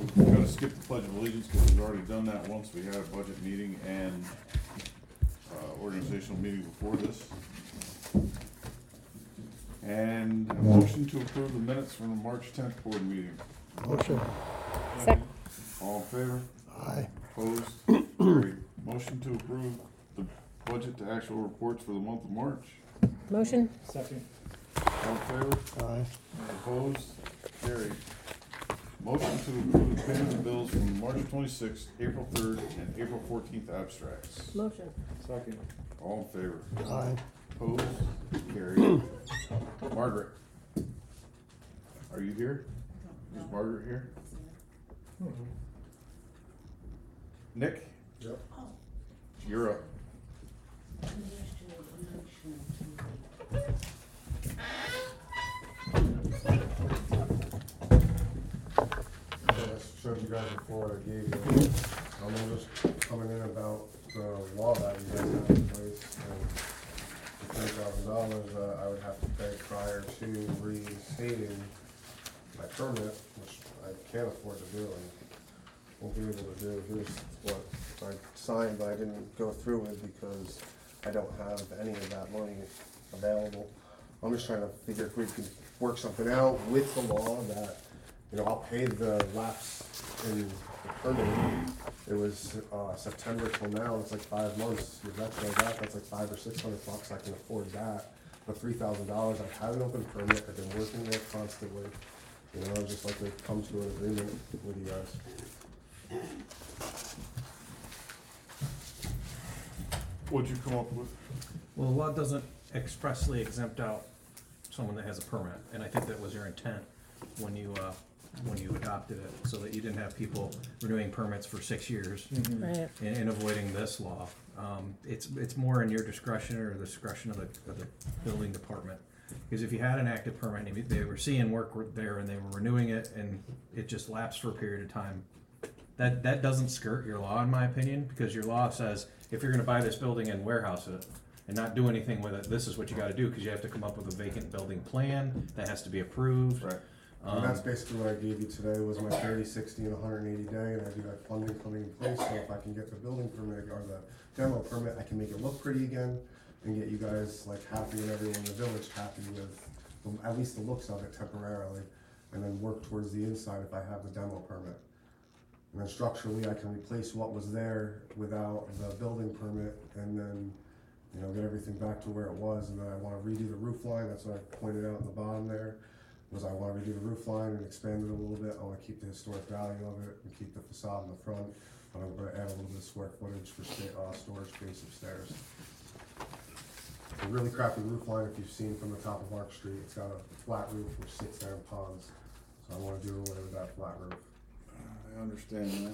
We're gonna skip the pledge of allegiance because we've already done that once. We had a budget meeting and organizational meeting before this. And a motion to approve the minutes from the March 10th board meeting. Motion. All in favor? Aye. Opposed? Carried. Motion to approve the budget to actual reports for the month of March. Motion? Second. All in favor? Aye. Opposed? Carried. Motion to approve the payment of bills from March 26th, April 3rd, and April 14th abstracts. Motion. Second. All in favor? Aye. Opposed? Carried. Margaret, are you here? Is Margaret here? Nick? Yep. You're up. I showed you guys before, I gave you, I'm just coming in about the law that you guys have in place, and the $3,000 I would have to pay prior to reinstating my permit, which I can't afford to do, and won't be able to do. Here's what I signed, but I didn't go through it because I don't have any of that money available. I'm just trying to figure if we can work something out with the law that, you know, I'll pay the lapse in the permit. It was September till now, it's like 5 months. If that's like that's like $500 or $600. I can afford that. But $3,000, I've had an open permit, I've been working there constantly. You know, I'd just like to come to an agreement with you guys. What'd you come up with? Well, the law doesn't expressly exempt out someone that has a permit, and I think that was your intent when you adopted it, so that you didn't have people renewing permits for 6 years Right. and avoiding this law. It's more in your discretion or the discretion of the building department. Because if you had an active permit, and they were seeing work there and they were renewing it and it just lapsed for a period of time, that doesn't skirt your law, in my opinion, because your law says if you're gonna buy this building and warehouse it and not do anything with it, this is what you gotta do, because you have to come up with a vacant building plan that has to be approved. Right. And that's basically what I gave you today, was my 30, 60, and 180 day, and I do have funding coming in place, so if I can get the building permit or the demo permit, I can make it look pretty again, and get you guys like happy and everyone in the village happy with at least the looks of it temporarily, and then work towards the inside if I have the demo permit. And then structurally, I can replace what was there without the building permit, and then, you know, get everything back to where it was, and then I wanna redo the roof line, that's what I pointed out in the bottom there. Was I want to redo the roof line and expand it a little bit. I want to keep the historic value of it and keep the facade in the front. But I'm going to add a little bit of square footage for storage space upstairs. It's a really crappy roof line if you've seen from the top of Ark Street. It's got a flat roof which sits there in ponds. So I want to do away with that flat roof. I understand that.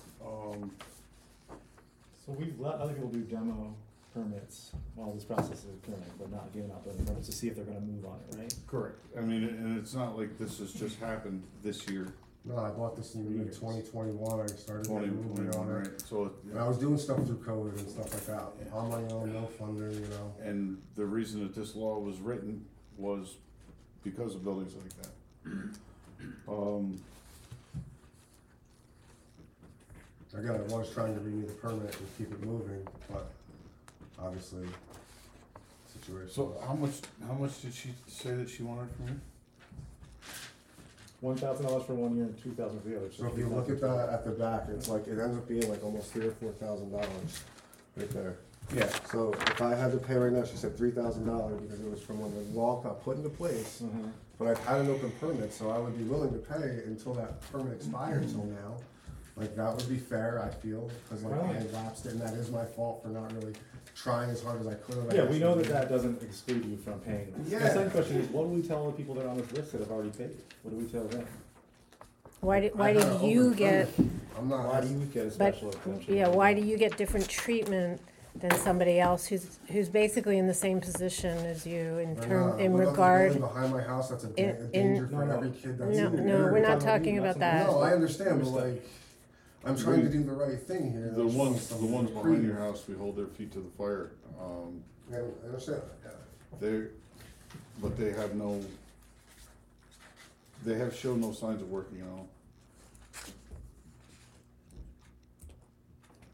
So we've let other people do demo permits while this process is occurring, but not giving out building permits to see if they're gonna move on it, right? Correct. I mean, and it's not like this has just happened this year, No, I bought this in 2021. I started moving 2021, on it. right? So, And I was doing stuff through COVID and stuff like that. On my own, no funding, you know. and the reason that this law was written was because of buildings like that. Again, I was trying to renew the permit and keep it moving, but obviously, situation. So how much did she say that she wanted from you? $1,000 for 1 year and $2,000 for the other. So if you look at that at the back, it's like, it ends up being like almost $3,000 or $4,000 right there. Yeah. So if I had to pay right now, she said $3,000 because it was from when the law got put into place. Mhm. But I've had an open permit, so I would be willing to pay until that permit expired till now. Like, that would be fair, I feel, because like I had lapsed it, and that is my fault for not really trying as hard as I could have. Yeah, we know that doesn't exclude you from paying. Yeah. The second question is, what do we tell the people that are on this list that have already paid? What do we tell them? Why I did had an you open get, permit. I'm not. Why do you get a but, special exemption? yeah, why do you get different treatment than somebody else who's basically in the same position as you in regard? Behind my house, that's a in- danger No, for no. every kid that's No, in there. no, we're not talking talking about about you, not that. No, I understand, but Understood. like, I'm trying to do the right thing here. The I just want ones something behind creative. your house, we hold their feet to the fire. I understand, yeah. But they have shown no signs of working at all.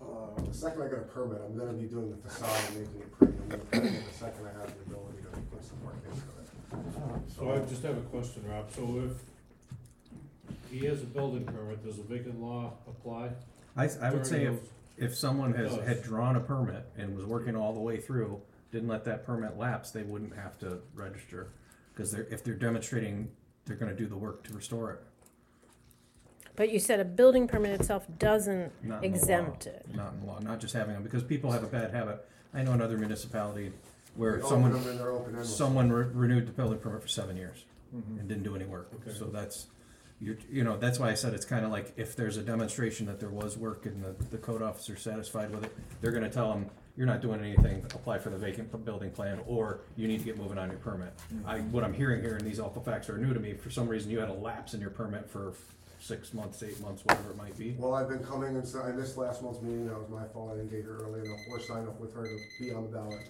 The second I get a permit, I'm gonna be doing the facade and making it pretty. I'm gonna paint it the second I have the ability to put some work into it. So I just have a question, Rob, so if he has a building permit, does a vacant law apply? I would say during if someone It does. had drawn a permit and was working all the way through, didn't let that permit lapse, they wouldn't have to register. Cause if they're demonstrating, they're gonna do the work to restore it. But you said a building permit itself doesn't Not in the law. exempt it. Not in the law, not just having them, because people have a bad habit. I know another municipality where They someone, open them and they're open endless. someone renewed the building permit for 7 years Mhm. and didn't do any work. Okay. So that's, you know, that's why I said it's kinda like if there's a demonstration that there was work and the code officer's satisfied with it, they're gonna tell them, you're not doing anything, apply for the vacant building plan, or you need to get moving on your permit. What I'm hearing here, and these awful facts are new to me, for some reason you had a lapse in your permit for 6 months, 8 months, whatever it might be. Well, I've been coming and I missed last month's meeting. That was my fault. I didn't get here early enough or sign up with her to be on the ballot.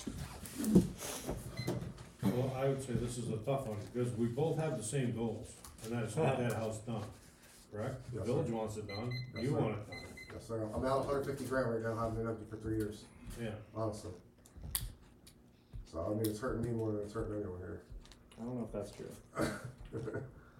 Well, I would say this is a tough one, because we both have the same goals, and that is to get that house done, correct? The Yes, village sir. wants it done, Yes, you sir. want it done, Yes, sir. I'm out 150 grand right now. Having been empty for 3 years, yeah. honestly. So I mean, it's hurting me more than it's hurting anyone here. I don't know if that's true.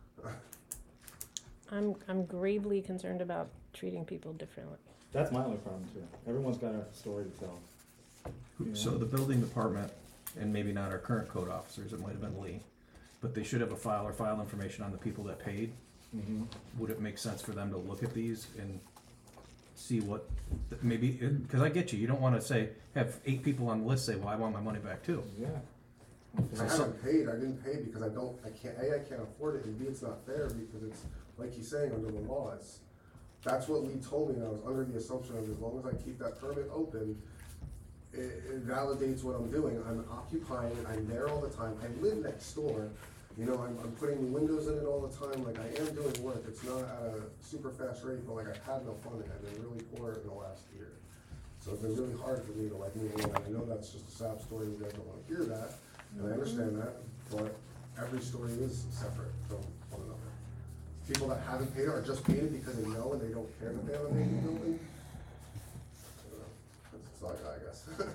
I'm gravely concerned about treating people differently. That's my only problem too. Everyone's got a story to tell. Yeah. So the building department, and maybe not our current code officers, it might have been Lee, but they should have a file or file information on the people that paid. Mm-hmm. Would it make sense for them to look at these and see what, maybe, because I get you, you don't wanna say, have 8 people on the list say, well, I want my money back too. Yeah. I haven't paid. I didn't pay because I can't afford it, and B, it's not fair because it's, like he's saying, under the law, that's what Lee told me, and I was under the assumption of as long as I keep that permit open, it validates what I'm doing. I'm occupying it, I'm there all the time, I live next door, you know, I'm putting the windows in it all the time, like I am doing work. It's not at a super fast rate, but like I've had no funding, I've been really poor in the last year. So it's been really hard for me to like move along. I know that's just a sad story, you guys don't wanna hear that, and I understand that, but every story is separate from one another. People that haven't paid it or just paid it because they know and they don't care that they have a vacant building. I don't know. That's all I got, I guess.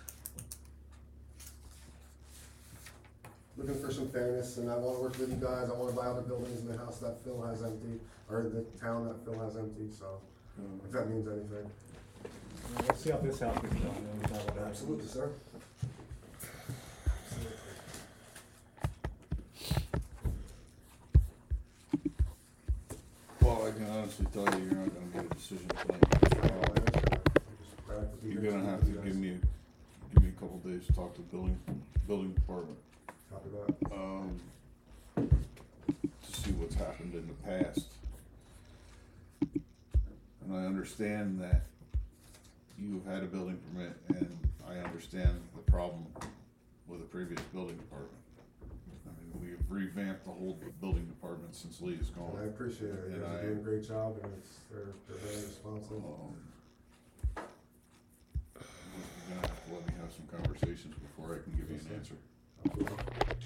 Looking for some fairness, and I wanna work with you guys. I wanna buy other buildings in the house that Phil has empty, or the town that Phil has empty, so, if that means anything. Let's see how this house gets done, and then we talk about that. Absolutely, sir. Well, I can honestly tell you, you're not gonna get a decision tonight. You're gonna have to give me a couple days to talk to the building department, Copy that. to see what's happened in the past. And I understand that you've had a building permit, and I understand the problem with the previous building department. I mean, we've revamped the whole building department since Lee is And I gone. appreciate it. You And guys are I- doing a great job, and they're very responsive. You're gonna have to let me have some conversations before I can give you an answer. Absolutely.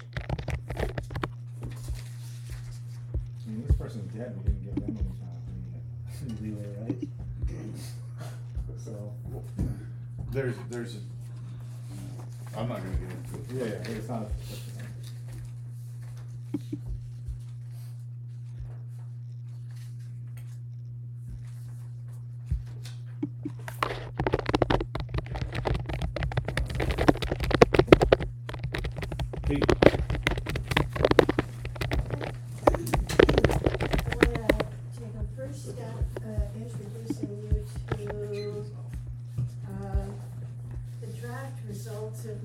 I mean, this person's dead, we didn't give them any time, leeway, right? So, I'm not gonna get into it. yeah, it's not. Pete, I want to take a first step introducing you to the draft results of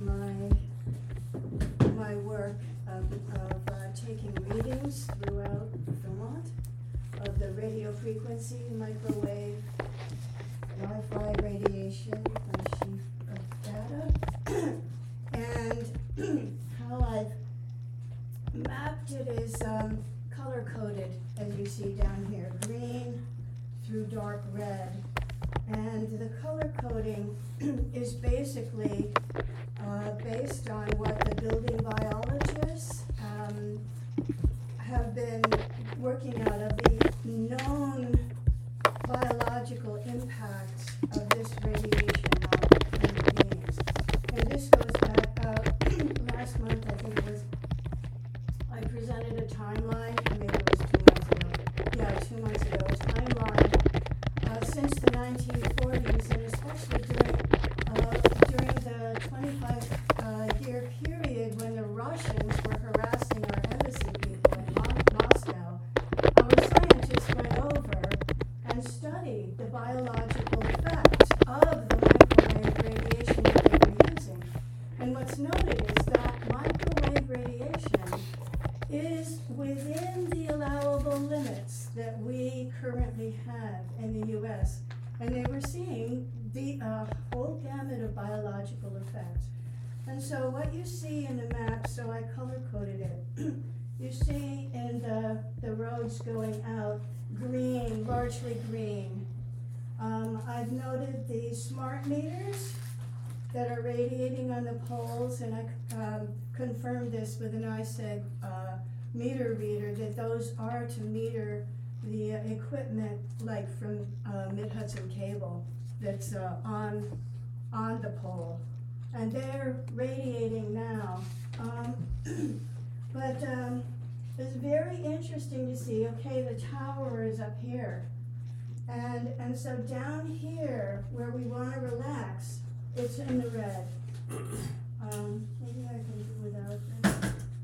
my work of taking readings throughout Vermont of the radio frequency, microwave, Wi-Fi radiation, a sheet of data. And how I've mapped it is color coded, as you see down here, green through dark red. And the color coding is basically based on what the building biologists have been working out of the known biological impacts of the biological effect of the microwave radiation that they were using. And what's noted is that microwave radiation is within the allowable limits that we currently have in the US. And they were seeing the whole gamut of biological effects. And so what you see in the map, so I color-coded it, you see in the roads going out, green, largely green. I've noted the smart meters that are radiating on the poles, and I confirmed this with an ISEG meter reader, that those are to meter the equipment like from Mid-Hudson Cable that's on the pole. And they're radiating now. But it's very interesting to see, okay, the tower is up here. And so down here, where we want to relax, it's in the red. Maybe I can do without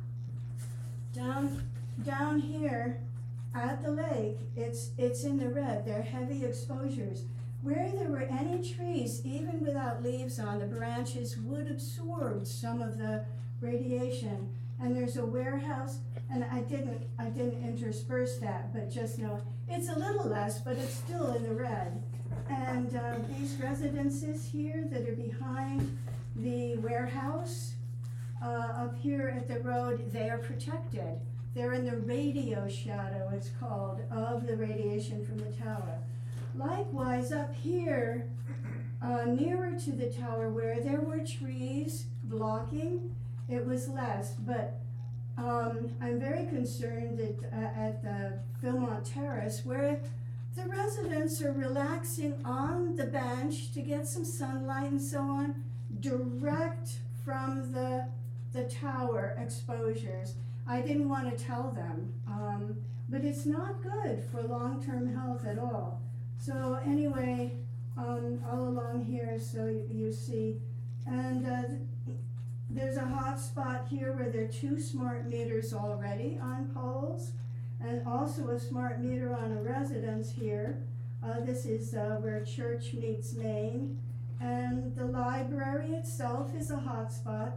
this. Down here at the lake, it's in the red. They're heavy exposures. Where there were any trees, even without leaves on, the branches would absorb some of the radiation. And there's a warehouse, and I didn't intersperse that, but just know it's a little less, but it's still in the red. And these residences here that are behind the warehouse, up here at the road, they are protected. They're in the radio shadow, it's called, of the radiation from the tower. Likewise, up here, nearer to the tower where there were trees blocking, it was less, but I'm very concerned that at the Philmont Terrace, where the residents are relaxing on the bench to get some sunlight and so on, direct from the tower exposures. I didn't want to tell them, but it's not good for long-term health at all. So anyway, all along here, so you see, and there's a hot spot here where there are 2 smart meters already on poles, and also a smart meter on a residence here. This is where Church meets Main, and the library itself is a hot spot.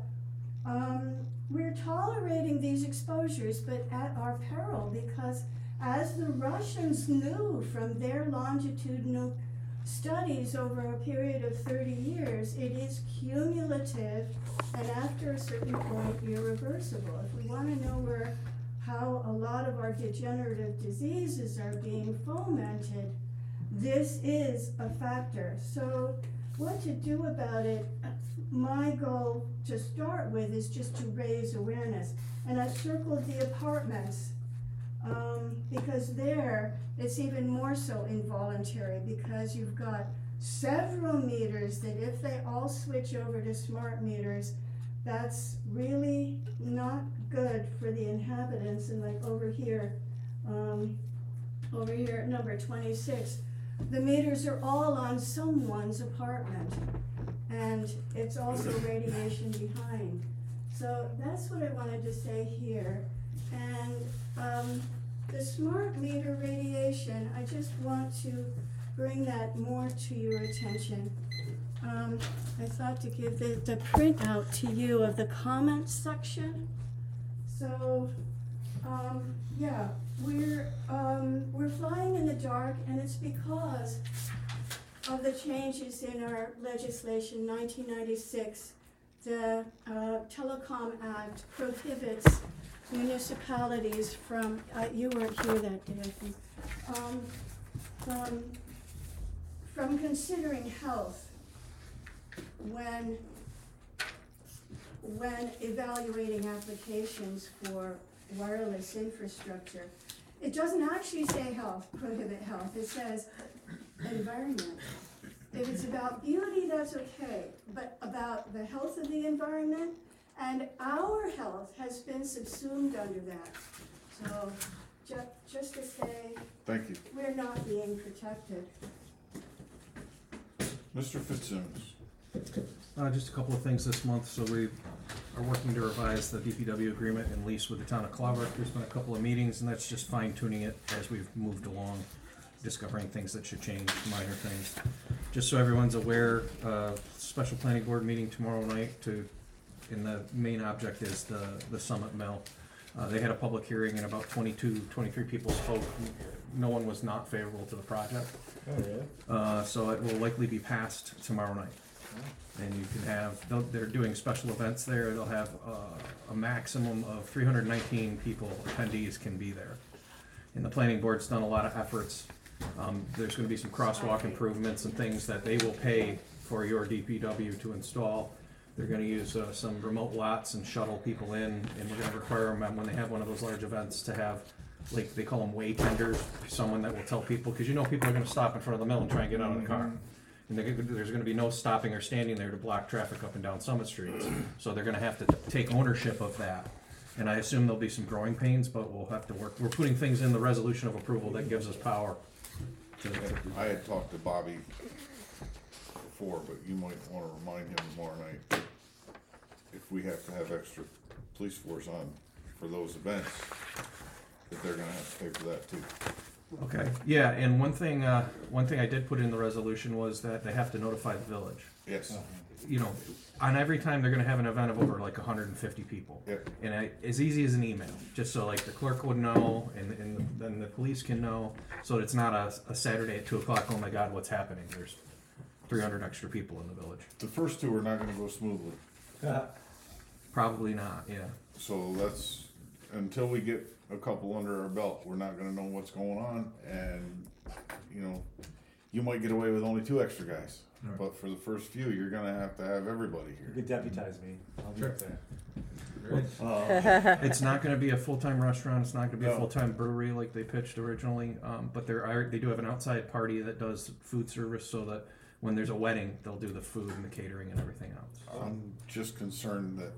We're tolerating these exposures, but at our peril, because as the Russians knew from their longitudinal studies over a period of 30 years, it is cumulative and after a certain point irreversible. If we want to know how a lot of our degenerative diseases are being fomented, this is a factor. So what to do about it, my goal to start with is just to raise awareness. And I've circled the apartments because there it's even more so involuntary, because you've got several meters that if they all switch over to smart meters, that's really not good for the inhabitants. And like over here at number 26, the meters are all on someone's apartment, and it's also radiation behind. So that's what I wanted to say here. And the smart meter radiation, I just want to bring that more to your attention. I thought to give the printout to you of the comments section. So, yeah, we're flying in the dark, and it's because of the changes in our legislation, 1996. The Telecom Act prohibits municipalities from, you weren't here that day, I think, from considering health when evaluating applications for wireless infrastructure. It doesn't actually say health, prohibit health, it says environment. If it's about beauty, that's okay, but about the health of the environment, and our health has been subsumed under that. So, just to say, Thank you. we're not being protected. Mr. Fitzsimmons. Just a couple of things this month. So we are working to revise the DPW agreement and lease with the town of Clobber. There's been a couple of meetings, and that's just fine tuning it as we've moved along. discovering things that should change, minor things. Just so everyone's aware, special planning board meeting tomorrow night and the main object is the Summit Mill. They had a public hearing and about 23 people spoke. No one was not favorable to the project. Oh, really? So it will likely be passed tomorrow night. And you can have, they're doing special events there. They'll have a maximum of 319 people, attendees can be there. And the planning board's done a lot of efforts. There's gonna be some crosswalk improvements and things that they will pay for your DPW to install. They're gonna use some remote lots and shuttle people in, and we're gonna require them when they have one of those large events to have, like, they call them way tenders, someone that will tell people, because you know people are gonna stop in front of the mill and try and get out of the car. And there's gonna be no stopping or standing there to block traffic up and down Summit Street. So they're gonna have to take ownership of that. And I assume there'll be some growing pains, but we'll have to work. We're putting things in the resolution of approval that gives us power. I had talked to Bobby before, but you might wanna remind him tomorrow night, if we have to have extra police force on for those events, that they're gonna have to pay for that too. Okay, yeah, and one thing I did put in the resolution was that they have to notify the village. Yes, You know, on every time they're gonna have an event of over like 150 people. yep, And as easy as an email, just so like the clerk would know and then the police can know, so that it's not a Saturday at 2 o'clock, oh my God, what's happening? There's 300 extra people in the village. the first two are not gonna go smoothly, Probably not, yeah. so that's, until we get a couple under our belt, we're not gonna know what's going on, and, you know, you might get away with only 2 extra guys, but for the first few, you're gonna have to have everybody You here. could deputize me. I'll be up there. It's not gonna be a full-time restaurant, it's not gonna be a No. full-time brewery like they pitched originally, but they do have an outside party that does food service, so that when there's a wedding, they'll do the food and the catering and everything else. I'm just concerned that,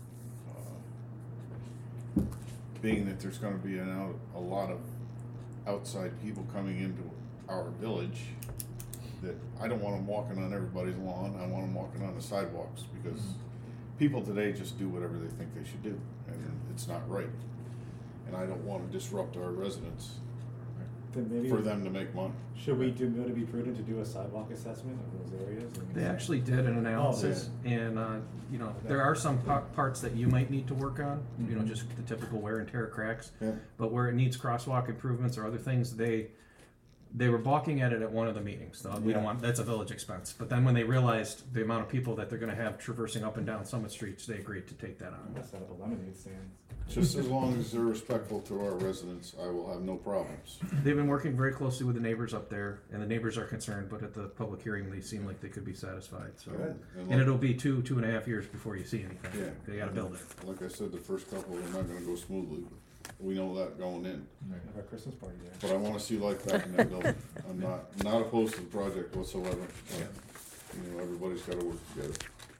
being that there's gonna be a lot of outside people coming into our village, that I don't want them walking on everybody's lawn, I want them walking on the sidewalks, because people today just do whatever they think they should do, and it's not right. And I don't wanna disrupt our residents Then maybe, for them to make money. should we do, would it be prudent to do a sidewalk assessment of those areas? and- They actually did an analysis, and, you know, there are some parts that you might need to work on, you know, just the typical wear and tear cracks. Yeah. But where it needs crosswalk improvements or other things, they were balking at it at one of the meetings. We don't Yeah. want, that's a village expense. But then when they realized the amount of people that they're gonna have traversing up and down Summit Streets, they agreed to take that I'm on. gonna set up a lemonade stand. Just as long as they're respectful to our residents, I will have no problems. They've been working very closely with the neighbors up there, and the neighbors are concerned, but at the public hearing, they seem like they could be satisfied, so. And And like- it'll be 2.5 years before you see anything. Yeah. They gotta build it. Like I said, the first couple are not gonna go smoothly. We know that going in. Have a Christmas party there. But I wanna see life back in that building. I'm not opposed to the project whatsoever. But, you know, everybody's gotta work together.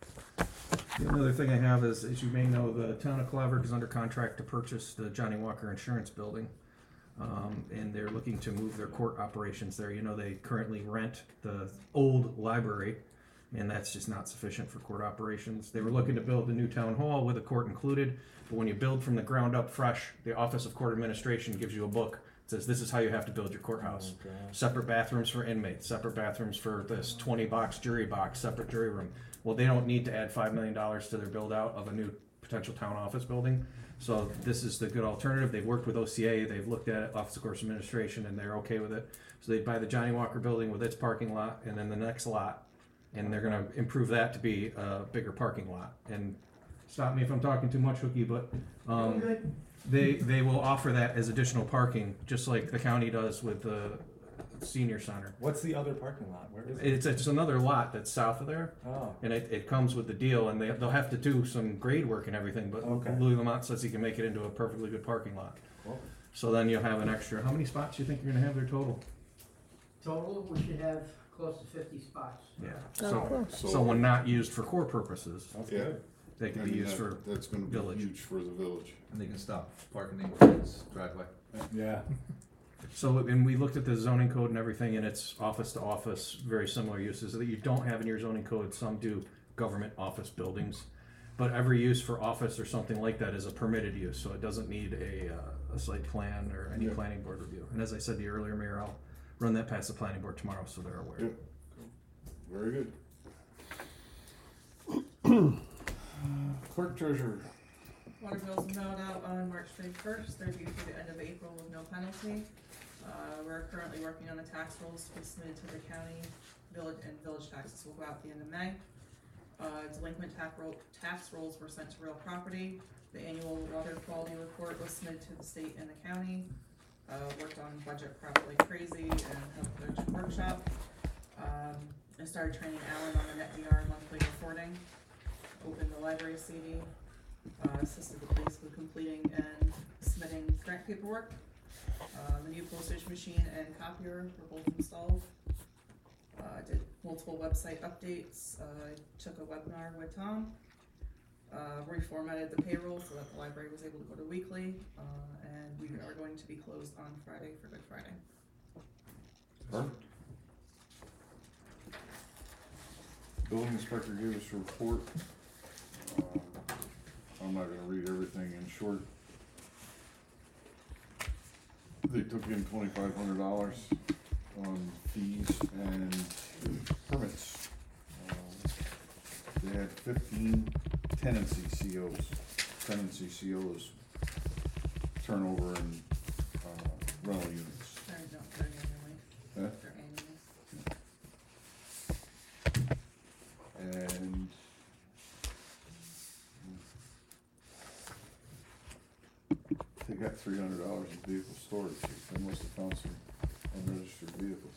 The other thing I have is, as you may know, the town of Claverack is under contract to purchase the Johnny Walker Insurance Building. And they're looking to move their court operations there. You know, they currently rent the old library, and that's just not sufficient for court operations. They were looking to build the new town hall with a court included, but when you build from the ground up fresh, the Office of Court Administration gives you a book. It says, this is how you have to build your courthouse. Oh, gosh. Separate bathrooms for inmates, separate bathrooms for this 20-box jury box, separate jury room. Well, they don't need to add $5 million to their build out of a new potential town office building. So this is the good alternative. They've worked with OCA, they've looked at it, Office of Courts Administration, and they're okay with it. So they'd buy the Johnny Walker building with its parking lot and then the next lot, and they're gonna improve that to be a bigger parking lot. And stop me if I'm talking too much, Hookie, but they will offer that as additional parking, just like the county does with the senior center. What's the other parking lot? Where is it? It's another lot that's south of there. Oh, And it comes with the deal, and they'll have to do some grade work and everything, but Okay. Louis Lamont says he can make it into a perfectly good parking lot. cool. So then you'll have an extra, how many spots do you think you're gonna have there total? Total, we should have close to 50 spots. Yeah. Oh, So, cool. so when not used for core purposes, That's Yeah. good. they can I be mean, used for, that's gonna be village. huge for the village. And they can stop parking in Craig's driveway. Yeah. so, and we looked at the zoning code and everything, and it's office to office, very similar uses that you don't have in your zoning code. Some do government office buildings, but every use for office or something like that is a permitted use, so it doesn't need a site plan or any Yeah. planning board review. And as I said to you earlier, Mayor, run that past the planning board tomorrow, so they're aware. Yep. Very good. Clerk treasurer. Water bills mailed out on March 31st, they're due through the end of April with no penalty. We're currently working on the tax rolls to be submitted to the county, village, and village taxes will go out at the end of May. Delinquent tax rolls were sent to real property. The annual water quality report was submitted to the state and the county. Worked on budget prep like crazy and held a budget workshop. I started training Alan on the NetDR monthly reporting. Opened the library CD. Assisted the police with completing and submitting grant paperwork. The new postage machine and copier were both installed. Did multiple website updates. Took a webinar with Tom. Reformatted the payroll so that the library was able to go to weekly. And we are going to be closed on Friday for Good Friday. Perfect. Building inspector gave us a report. I'm not gonna read everything in short. They took in $2,500 on fees and permits. They had 15 tenancy COs turnover in rental units. They're annually. Huh? They're annually. And they got $300 in vehicle storage. They must have found some unregistered vehicles.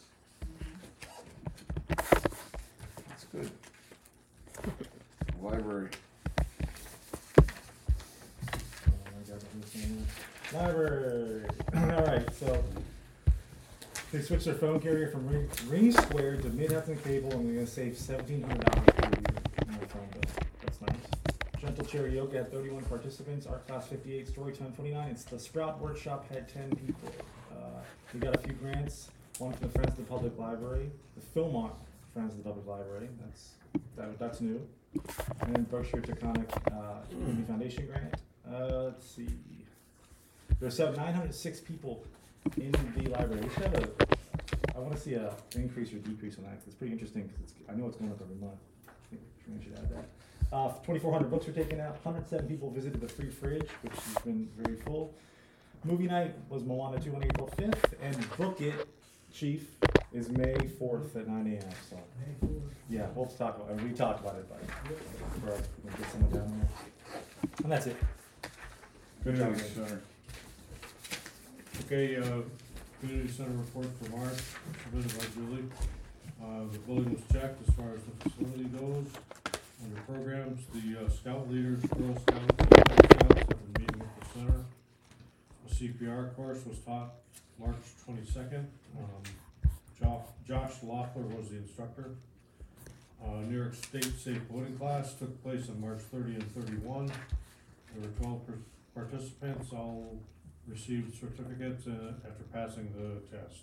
That's good. Library. Library. Alright, so they switched their phone carrier from Ring Square to Mid-Hudson Cable, and they're gonna save $1,700 per year on their phone bill. That's nice. Gentle Cherry Yoga had 31 participants, Art Class 58, Storytime 29. It's the Sprout Workshop had 10 people. We got a few grants, one from the Friends of the Public Library, the Philmont Friends of the Public Library, that's new. And Berkshire Taconic Community Foundation grant. Let's see. There's 906 people in the library. I want to see an increase or decrease on that, 'cause it's pretty interesting, because I know it's going up every month. I think we should add that. 2,400 books were taken out, 107 people visited the free fridge, which has been very full. Movie night was Moana 2 on April 5th, and Book It, Chief, is May 4th at 9 a.m. So, yeah, we'll talk about it. We talked about it, but we'll get someone down there. And that's it. Good job, Community guys. Center. Okay, community center report for March, submitted by Julie. The building was checked as far as the facility goes. Under programs, the scout leaders, Girl Scouts, and Boy Scouts have been meeting with the center. A CPR course was taught March 22nd. Josh Loeffler was the instructor. New York State Safe Voting class took place on March 30 and 31. There were 12 participants, all received certificates after passing the test.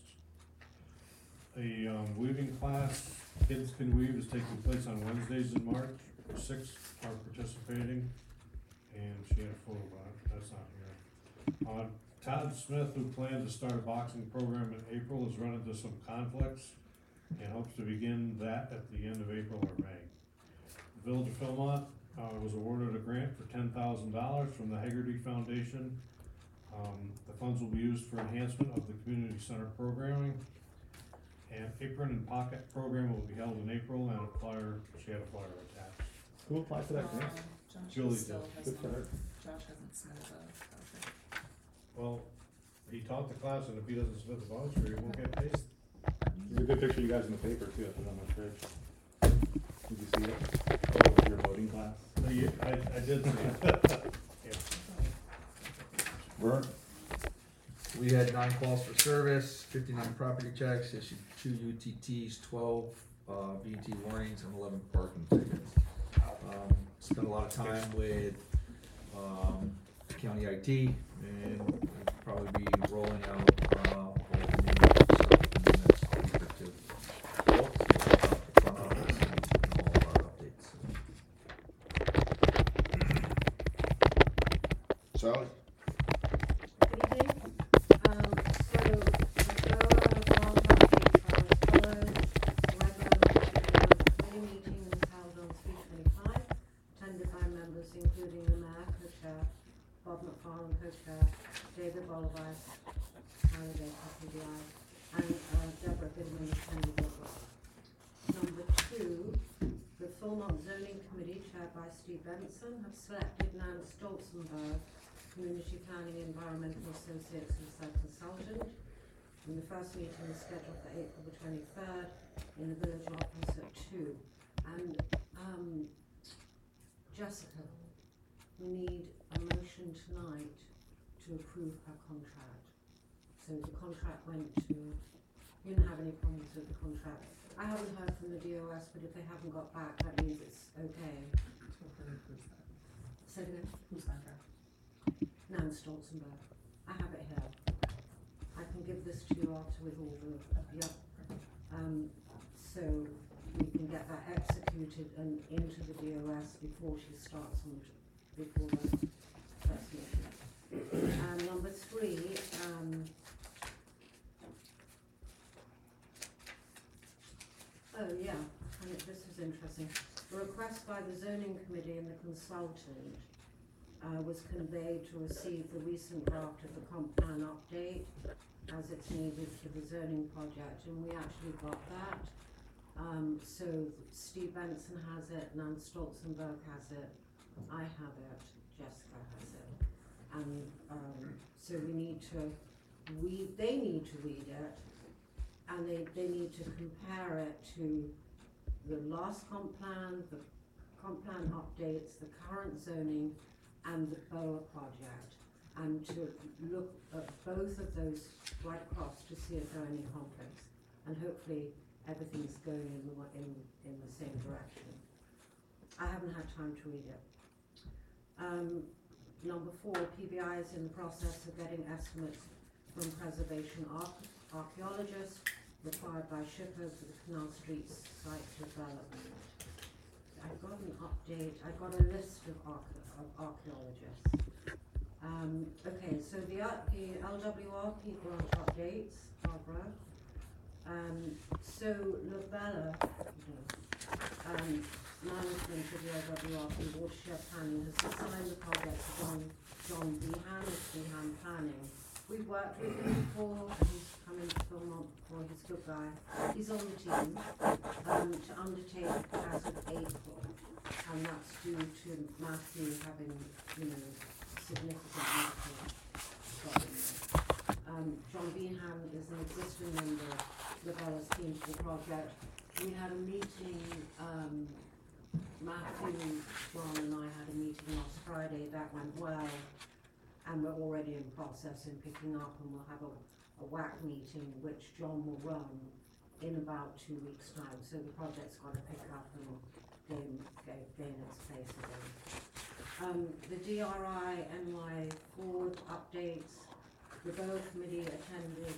A weaving class, Kids Can Weave, is taking place on Wednesdays in March. 6 are participating, and she had a photo of it, that's not here. Todd Smith, who planned to start a boxing program in April, has run into some conflicts and hopes to begin that at the end of April or May. The Village of Philmont was awarded a grant for $10,000 from the Haggerty Foundation. The funds will be used for enhancement of the community center programming. And apron and pocket program will be held in April, and she had a flyer attached. Who applied for that grant? Josh Julie still did. has Good for her. Josh hasn't submitted a voucher. Well, he taught the class, and if he doesn't submit the voucher, he won't get paid. There's a good picture of you guys in the paper too, I put it on my fridge. Did you see it? Oh, your voting class? I did see it. Yeah. Vern? We had 9 calls for service, 59 property checks, issued 2 UTTs, 12 VT warnings, and 11 parking tickets. Spent a lot of time with county IT, and we'll probably be rolling out all the new stuff in the next week or 2. So, the front office and all of our updates. Sally? Good evening. So, the Borough of Long Beach chaired by Steve Benson, have selected Nan Stolzenberg, Community Planning Environmental Associates as their consultant. And the first meeting is scheduled for April the 23rd in the village office at 2. And Jessica, we need a motion tonight to approve her contract. So the contract went to, you didn't have any problems with the contract. I haven't heard from the DOS, but if they haven't got back, that means it's okay. Say it again. Who's contract? Nan Stolzenberg. I have it here. I can give this to you after with all the, so we can get that executed and into the DOS before she starts on, before the first meeting. Number 3, oh yeah, and this is interesting. A request by the zoning committee and the consultant was conveyed to receive the recent draft of the comp plan update as it's needed for the zoning project, and we actually got that. So Steve Benson has it, Nan Stolzenberg has it, I have it, Jessica has it. And so we need to, they need to read it, and they need to compare it to the last comp plan, the comp plan updates, the current zoning, and the BOA project, and to look at both of those right across to see if there are any conflicts, and hopefully everything's going in the same direction. I haven't had time to read it. Number 4, PBI is in the process of getting estimates from preservation archaeologists required by SHPO for the Canal Street site development. I got an update, I got a list of archaeologists. Okay, so the LWR people on updates, Barbara. So Labella, management of the LWR for watershed planning has assigned the project to John Behan of Behan Planning. We've worked with him before, he's come into Philmont before, he's a good guy. He's on the team to undertake as of April, and that's due to Matthew having, significant medical problems. John Behan is an existing member of Labella's team for the project. We had a meeting, Matthew, John and I had a meeting last Friday, that went well, and we're already in process in picking up, and we'll have a WAC meeting which John will run in about 2 weeks' time, so the project's got to pick up and gain its place again. The DRI NY forward updates, the BOA committee attending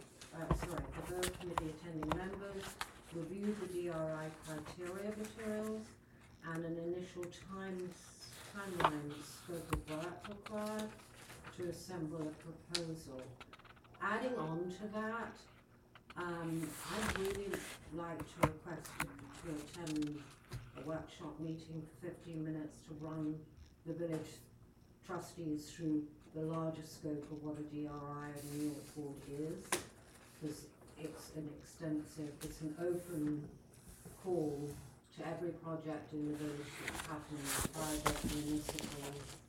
members reviewed the DRI criteria materials and an initial timeline scope of work required to assemble a proposal. Adding on to that, I'd really like to request to attend a workshop meeting for 15 minutes to run the village trustees through the larger scope of what a DRI and renewal report is, because it's it's an open call to every project in the village that's happening, private, municipal,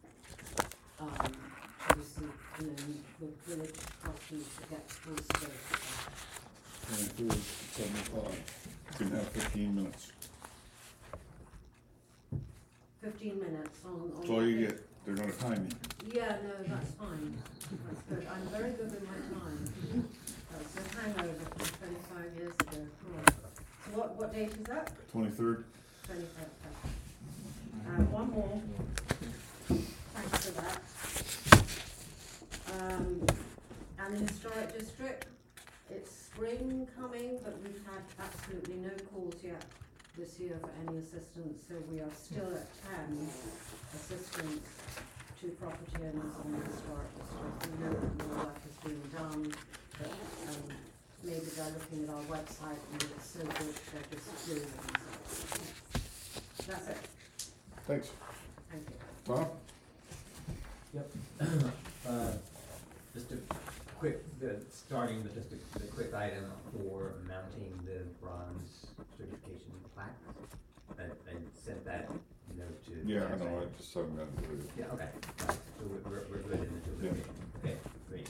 to receive, the village trustees to get full scope of that. 23rd, 7:05. You can have 15 minutes. 15 minutes on. That's all you get. They're gonna time you. Yeah, no, that's fine. That's good. I'm very good with my time. That's a hangover from 25 years ago. Cool. So what date is that? 23rd. 23rd. One more. Thanks for that. And the historic district, it's spring coming, but we've had absolutely no calls yet this year for any assistance, so we are still at 10 assistants to property owners on the historic district. We know that more work is being done, but maybe they're looking at our website and it's so good they're just doing it themselves. That's it. Thanks. Thank you. Tom? Yep. Just a quick, starting with just a quick item for mounting the bronze certification plaque. I sent that note to. Yeah, I know, I just haven't got to it. Yeah, okay, so we're good in the deliberation, okay, great.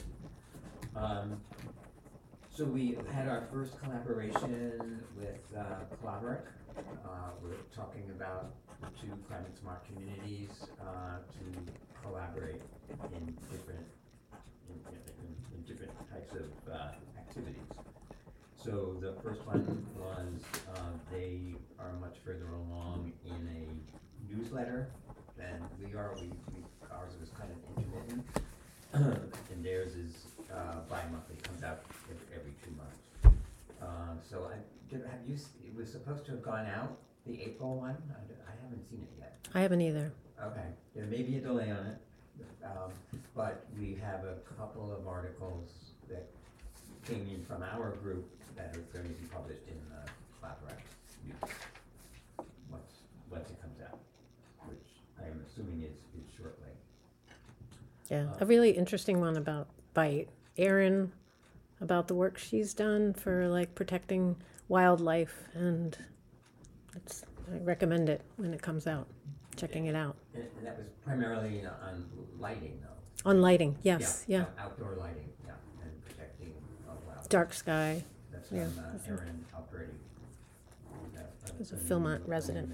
So we had our first collaboration with, Collaborate. We're talking about the two climate smart communities, to collaborate in different, in different types of, activities. So the first one was, they are much further along in a newsletter than we are. Ours was kind of intermittent, and theirs is bi-monthly, comes out every 2 months. So it was supposed to have gone out, the April one, I haven't seen it yet. I haven't either. Okay, there may be a delay on it, but we have a couple of articles that came in from our group that are going to be published in the Collaborate News once it comes out, which I am assuming is shortly. Yeah, a really interesting one by Erin, about the work she's done for like protecting wildlife, and I recommend it when it comes out, checking it out. And that was primarily on lighting, though. On lighting, yes, yeah. Outdoor lighting, yeah, and protecting wildlife. Dark sky. That's Yeah. from Erin Alberti. He's a Philmont resident.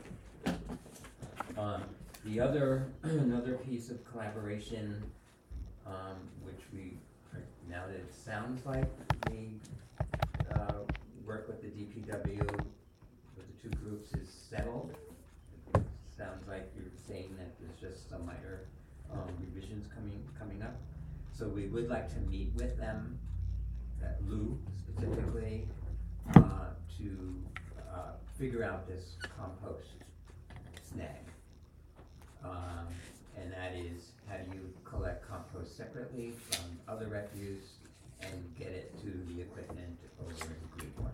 The other, another piece of collaboration, which now that it sounds like we work with the DPW, with the two groups, is settled. It sounds like you're saying that there's just some minor revisions coming up. So we would like to meet with them, Lou specifically, to figure out this compost snag. And that is, how do you collect compost separately from other refuse and get it to the equipment over in Greenport?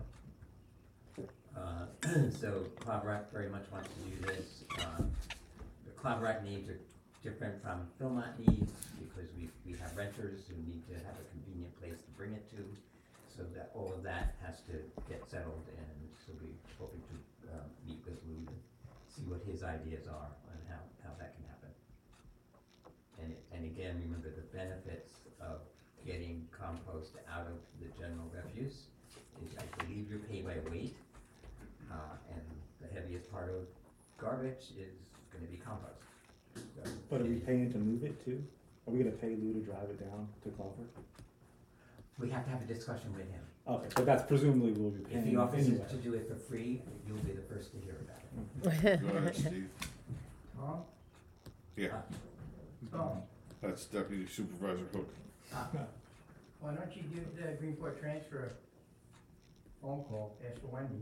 So Collaborate very much wants to do this. The Collaborate needs are different from Philmont needs, because we have renters who need to have a convenient place to bring it to, so that all of that has to get settled, and so we're hoping to meet with Lou to see what his ideas are on how that can happen. And again, remember the benefits of getting compost out of the general refuse is, I believe, you're paid by weight, and the heaviest part of garbage is gonna be compost. So But are we paying to move it too? Are we gonna pay Lou to drive it down to Culver? we have to have a discussion with him. Okay, but that's presumably we'll be If paying he offers anyway. to do it for free, you'll be the first to hear about it. Go ahead, Steve. Tom? Yeah, Tom, that's Deputy Supervisor Hook. why don't you give the Greenport Transfer a phone call, ask for Wendy,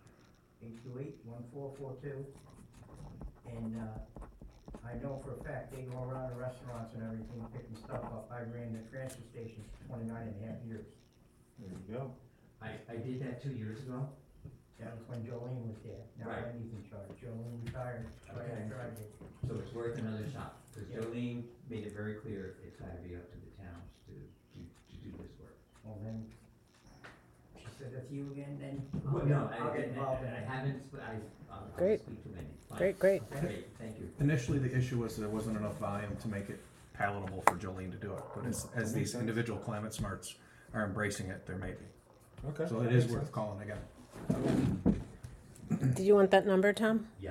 828-1442. And, I know for a fact, they go around to restaurants and everything, picking stuff up. I ran the transfer stations for 29.5 years. There you go. I did that 2 years ago. That was when Jolene was there. Now Right. Wendy's in charge. Jolene retired, so I Okay. tried it. So it's worth another shot, because Yeah. Jolene made it very clear it's gotta be up to the towns to do this work. Well, then, she said that's you again, then Well, I'll no, get involved in I it. haven't, I'll Great. speak to Wendy. Fine. Great, great. Okay, great, thank you. Initially, the issue was there wasn't enough volume to make it palatable for Jolene to do it, but as these individual climate smarts are embracing it, there may be. Okay. So it that is makes worth sense. calling again. Did you want that number, Tom? Yeah,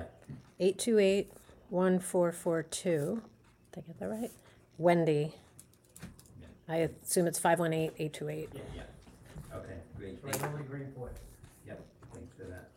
828-1442. Did I get that right? Wendy. Yeah. I assume it's 518-828. yeah, okay, great, It's thank right you. over to Greenport. Yep, thanks for that.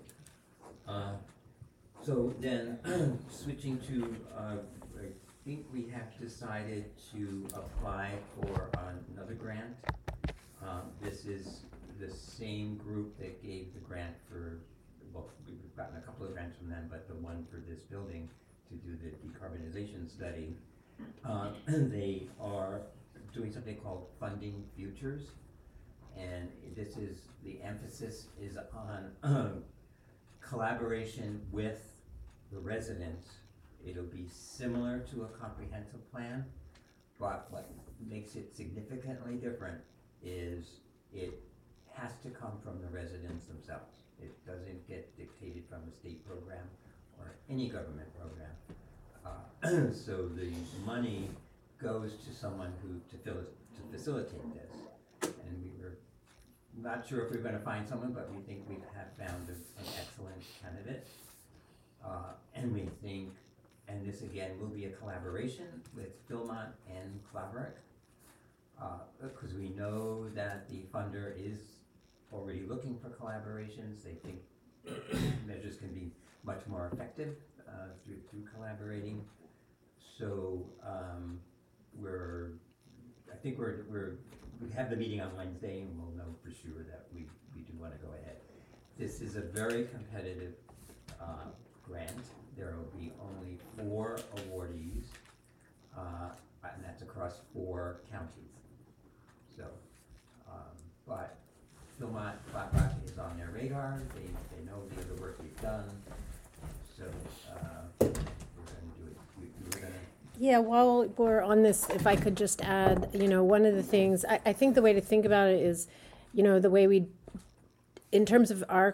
So then, switching to, I think we have decided to apply for another grant. This is the same group that gave the grant for, well, we've gotten a couple of grants from them, but the one for this building to do the decarbonization study. They are doing something called Funding Futures. And this is, the emphasis is on collaboration with the residents. It'll be similar to a comprehensive plan, but what makes it significantly different is it has to come from the residents themselves. It doesn't get dictated from a state program or any government program. So the money goes to someone to facilitate this. And we were not sure if we were gonna find someone, but we think we have found an excellent candidate. And we think, and this again will be a collaboration with Philmont and Claverack. Because we know that the funder is already looking for collaborations. They think measures can be much more effective through collaborating. So we have the meeting on Wednesday, and we'll know for sure that we do want to go ahead. This is a very competitive grant. There will be only 4 awardees, and that's across 4 counties. So, but Philmont, Claverack is on their radar. They know the other work we've done. So we're going to do it. We're going to. Yeah, while we're on this, if I could just add, one of the things, I think the way to think about it is, the way we, in terms of our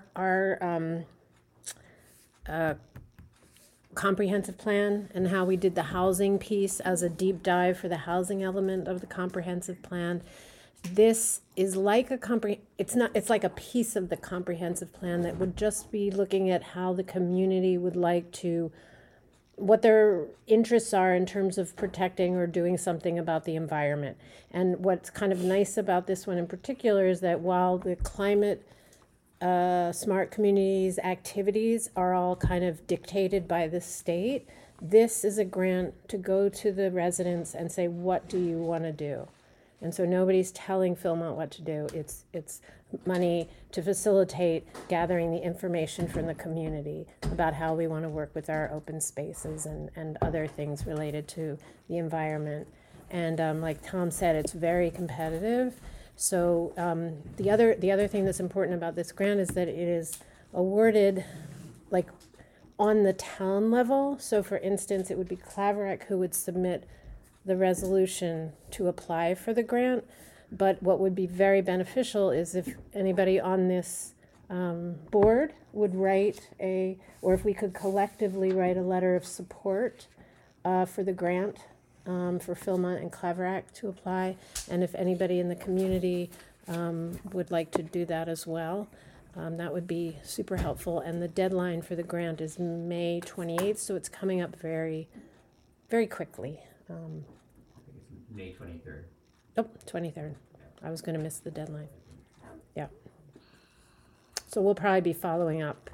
comprehensive plan and how we did the housing piece as a deep dive for the housing element of the comprehensive plan. This is like it's like a piece of the comprehensive plan that would just be looking at how the community would like to, what their interests are in terms of protecting or doing something about the environment. And what's kind of nice about this one in particular is that while the climate smart communities activities are all kind of dictated by the state, this is a grant to go to the residents and say, what do you want to do? And so nobody's telling Philmont what to do. It's money to facilitate gathering the information from the community about how we want to work with our open spaces and other things related to the environment. And like Tom said, it's very competitive. So the other thing that's important about this grant is that it is awarded like on the town level. So for instance, it would be Claverack who would submit the resolution to apply for the grant. But what would be very beneficial is if anybody on this board would write or if we could collectively write a letter of support for the grant for Philmont and Claverack to apply. And if anybody in the community would like to do that as well, that would be super helpful. And the deadline for the grant is May 28th, so it's coming up very, very quickly. I think it's May 23rd. Oh, 23rd. I was going to miss the deadline. Yeah. So we'll probably be following up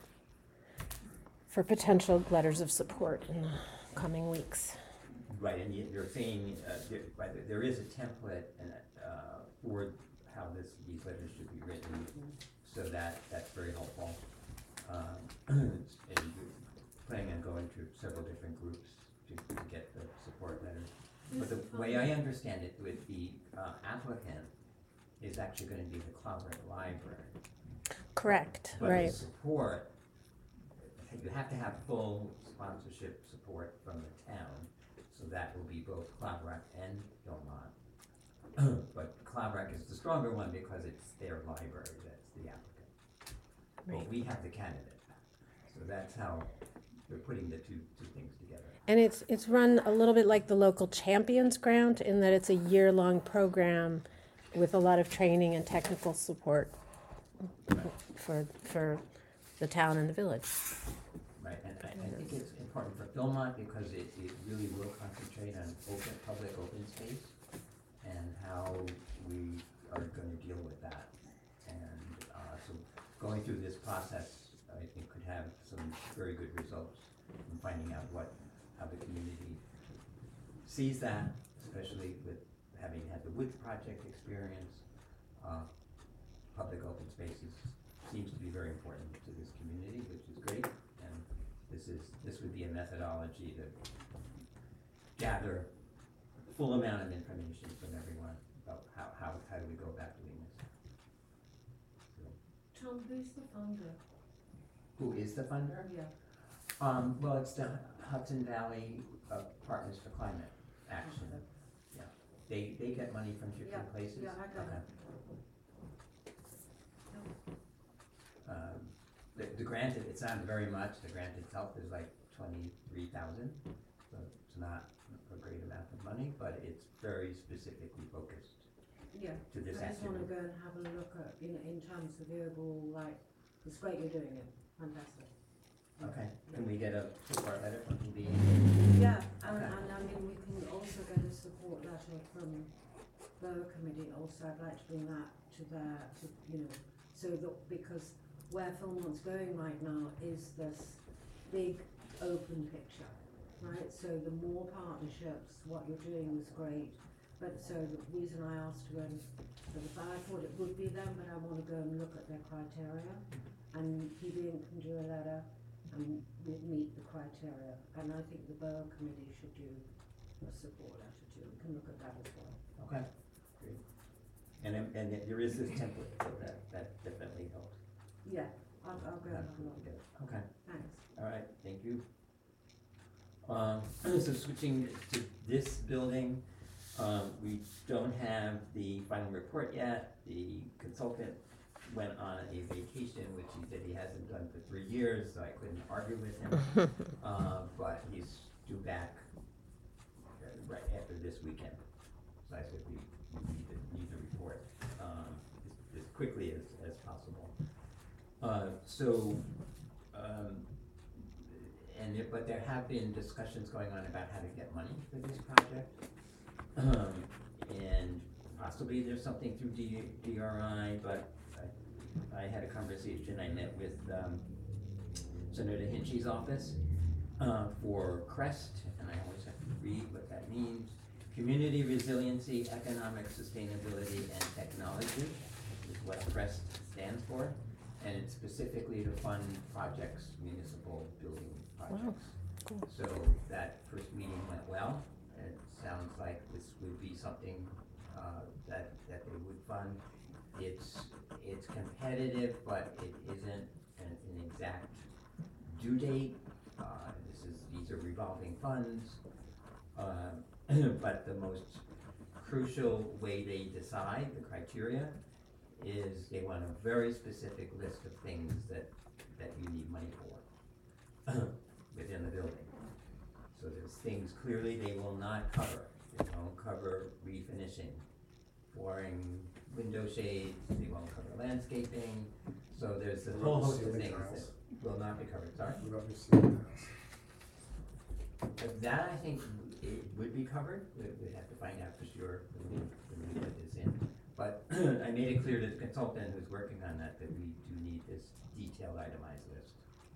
for potential letters of support in the coming weeks. Right, and you're saying there is a template for how these letters should be written, so that's very helpful. And you're planning on going to several different groups to get the support letters. But the way I understand it, with the applicant is actually going to be the Claverack Library. Correct, But right. the support, you have to have full sponsorship support from the town. So that will be both Claverack and Philmont. But Claverack is the stronger one because it's their library that's the applicant. Right. But we have the candidate. So that's how we're putting the two things together. And it's run a little bit like the local champions grant in that it's a year-long program with a lot of training and technical support for the town and the village. Right, and I think it's important for Philmont because it really will concentrate on public open space and how we are going to deal with that. And so going through this process, I think could have some very good results in finding out how the community sees that, especially with having had the Woods Project experience. Public open spaces seems to be very important to this community, which is great. And this would be a methodology to gather a full amount of information from everyone about how do we go about doing this. Tom, who's the funder? Who is the funder? Yeah. Well, it's the Hudson Valley Partners for Climate Action. Yeah, they get money from different places. Yeah, I got it. the grant, it's not very much, the grant itself is like 23,000, so it's not a great amount of money, but it's very specifically focused Yeah, to this I just wanna activity. go and have a look at, in terms of the overall, like, it's great you're doing it, fantastic. Okay, can we get a support letter from the? Yeah, and Okay. I mean, we can also get a support letter from the committee also, I'd like to bring that to their, to, you know, so that, because where Philmont's going right now is this big open picture, right? So the more partnerships, what you're doing is great, but so the reason I asked to go and, I thought it would be them, but I wanna go and look at their criteria, and PB can do a letter, and we meet the criteria, and I think the borough committee should do a support letter too, we can look at that as well. Okay, great. And there is this template, so that definitely helps. Yeah, I'll go and have a look, Okay, thanks. all right, thank you. So switching to this building, we don't have the final report yet. The consultant went on a vacation, which he said he hasn't done for 3 years, so I couldn't argue with him. But he's due back right after this weekend. So I said we need the report as quickly as possible. But there have been discussions going on about how to get money for this project. And possibly there's something through DRI, but I had a conversation, I met with Senator Hinchy's office for CREST, and I always have to read what that means. Community Resiliency, Economic Sustainability, and Technology is what CREST stands for, and it's specifically to fund projects, municipal building projects. Wow, cool. So that first meeting went well, and it sounds like this would be something that they would fund. It's competitive, but it isn't an exact due date. These are revolving funds. But the most crucial way they decide, the criteria, is they want a very specific list of things that you need money for within the building. So there's things clearly they will not cover. They won't cover refinishing, flooring, window shades, they won't cover landscaping. So there's a whole host of things that will not be covered, sorry? What about the ceiling tiles? That I think it would be covered, we'd have to find out for sure when we put this in. But I made it clear to the consultant who's working on that we do need this detailed itemized list.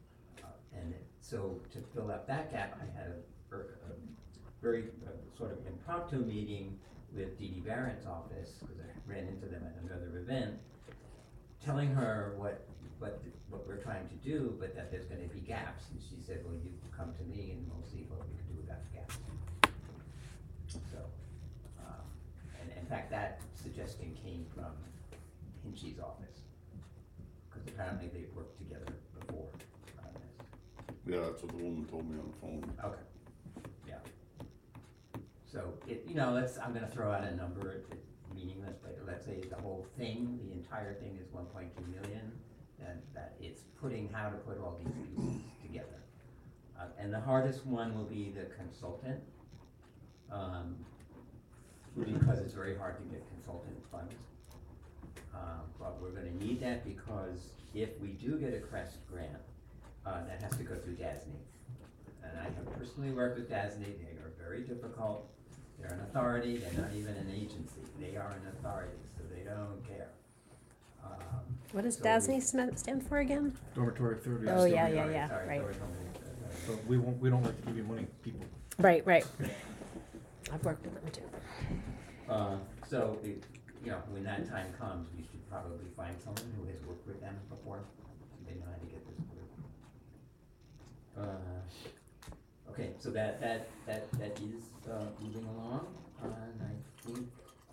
So to fill up that gap, I had a very sort of impromptu meeting with Dee Dee Barrett's office, because I ran into them at another event, telling her what we're trying to do, but that there's gonna be gaps, and she said, well, you come to me and we'll see what we can do about the gaps. So, and in fact, that suggestion came from Hinchy's office, because apparently they've worked together before on this. Yeah, that's what the woman told me on the phone. Okay, yeah. So, I'm gonna throw out a number, it's meaningless, but let's say the whole thing, the entire thing is 1.2 million, and that it's how to put all these pieces together. And the hardest one will be the consultant, because it's very hard to get consultant funds. But we're gonna need that because if we do get a CREST grant, that has to go through DASNY. And I have personally worked with DASNY, they are very difficult. They're an authority, they're not even an agency, they are an authority, so they don't care. What does So DASNY stand for again? Dormitory 30. Oh, yeah, Sorry, yeah, sorry, right. So we don't like to give you money, people. Right. I've worked with them too. So, when that time comes, we should probably find someone who has worked with them before, so they know how to get this through. Okay, so that is, moving along, and I think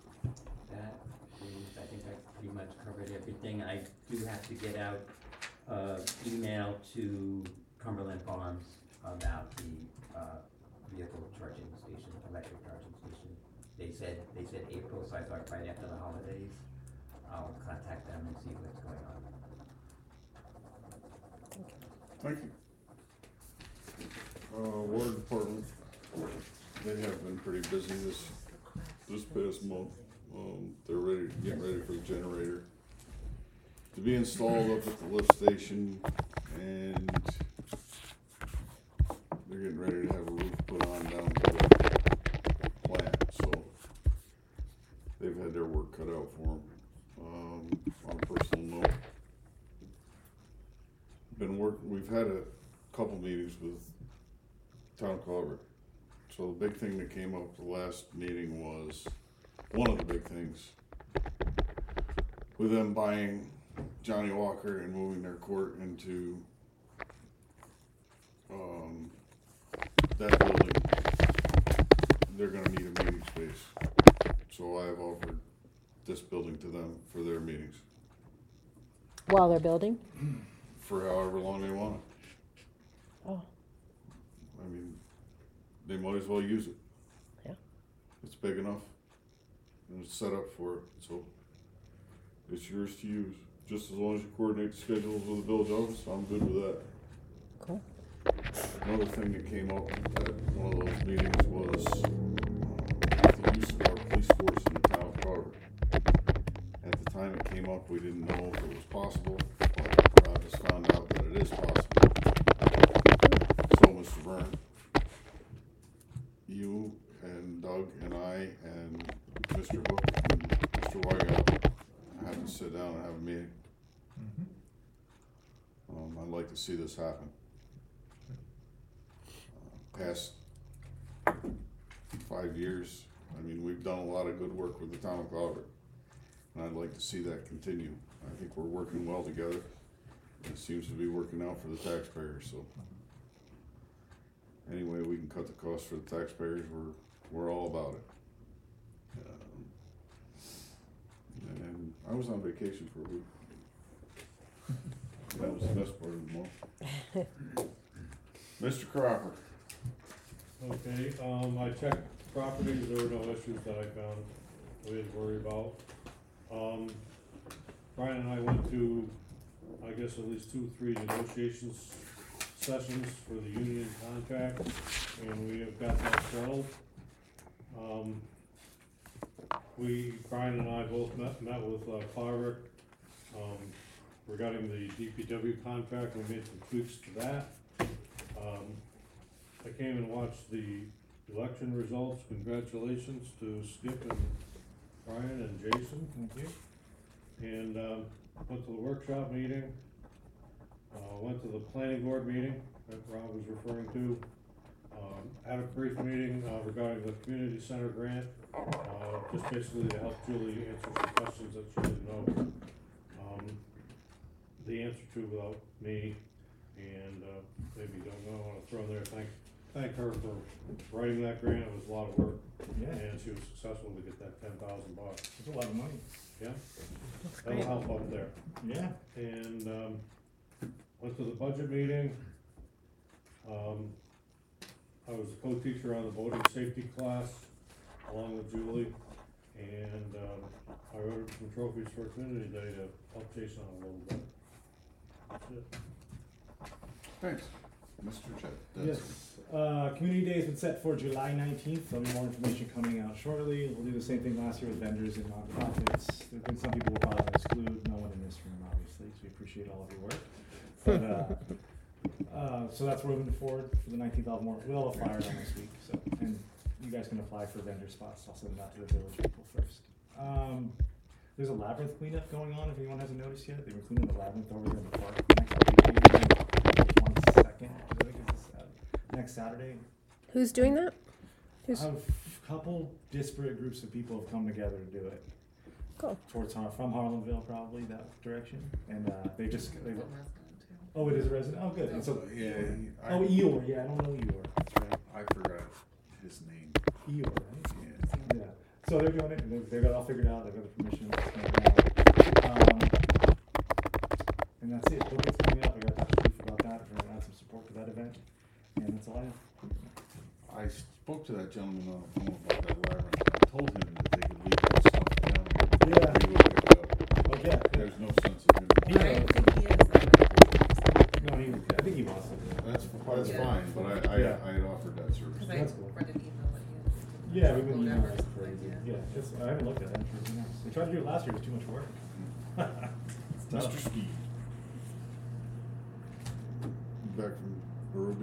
I pretty much covered everything. I do have to get out, email to Cumberland Farms about the, vehicle charging station, electric charging station. They said April, so I thought right after the holidays, I'll contact them and see what's going on. Thank you. Water department, they have been pretty busy this past month. They're getting ready for the generator to be installed up at the lift station, and they're getting ready to have a roof put on down to the plant, so they've had their work cut out for them. On a personal note, we've had a couple meetings with Town of Culver. So the big thing that came up at the last meeting was, one of the big things, with them buying Johnny Walker and moving their court into that building, they're gonna need a meeting space. So I've offered this building to them for their meetings, While they're building? for however long they want it. Oh, I mean, they might as well use it. Yeah. It's big enough, and it's set up for it, so it's yours to use. Just as long as you coordinate the schedules with the village office, I'm good with that. cool. Another thing that came up at one of those meetings was the use of our police force in the town of Carver. At the time it came up, we didn't know if it was possible, but I just found out that it is possible. So, Mr. Vern, you and Doug and I and Mr. Hook and Mr. Weigel have to sit down and have a meeting. I'd like to see this happen. Past 5 years, I mean, we've done a lot of good work with the town of Carver, and I'd like to see that continue. I think we're working well together. It seems to be working out for the taxpayers, so. Any way we can cut the cost for the taxpayers, we're all about it. And I was on vacation for a week. That was the best part of the month. Mr. Cropper. Okay, I checked properties, there were no issues that I found we had to worry about. Brian and I went to, I guess, at least 2-3 negotiations sessions for the union contract, and we have got that settled. Brian and I both met with Clark regarding the DPW contract. We made some tweaks to that. I came and watched the election results. Congratulations to Skip and Brian and Jason. Thank you. And went to the workshop meeting. Went to the planning board meeting that Rob was referring to. Had a brief meeting regarding the community center grant, just basically to help Julie answer some questions that she didn't know the answer to without me, and maybe don't know, I want to throw in there, thank her for writing that grant. It was a lot of work, Yeah, and she was successful to get that $10,000. it's a lot of money. Yeah, That's that'll great. help up there. Yeah. And went to the budget meeting. I was a co-teacher on the voting safety class along with Julie, and I ordered some trophies for Community Day to help Jason out a little bit. That's it. Thanks. Mr. Chet. Yes, Community Day has been set for July 19th. There'll be more information coming out shortly. We'll do the same thing last year with vendors and nonprofits. There've been some people we'll probably exclude, no one in this room, obviously, so we appreciate all of your work. But, so that's moving forward for the 19th. We'll have a flyer done this week, so, and you guys can apply for vendor spots. I'll send them out to the village people first. There's a labyrinth cleanup going on, if anyone hasn't noticed yet. They've been cleaning the labyrinth over there in the park next 22nd, I think it's next Saturday. Who's doing that? A couple disparate groups of people have come together to do it. Cool. Towards from Harlemville, probably that direction, and they It's a resident too. oh, it is a resident. Oh, good. And so Yeah, oh, Eeyore. Yeah, I don't know Eeyore. That's right. I forgot his name. Eeyore, right? Yeah. Yeah. So they're doing it. And they've got it all figured out. They've got the permission. And that's it. Hope it's coming up. I got to talk to Chief about that. We're gonna add some support to that event, and that's all I have. I spoke to that gentleman on the phone about that labyrinth. I told him that they could leave that stuff down. Yeah. He would pick it up. Oh yeah. There's no sense of him. He I knows. think he is, No, I think he was. yeah. I had offered that service. Cause I That's cool. read an email that you. Yeah, we've been Whatever, emailing like something, crazy. yeah. Yeah, it's, I haven't looked at it. I'm sure it's nice. We tried to do it last year, it was too much work. It's Mr. tough. Ski. You back from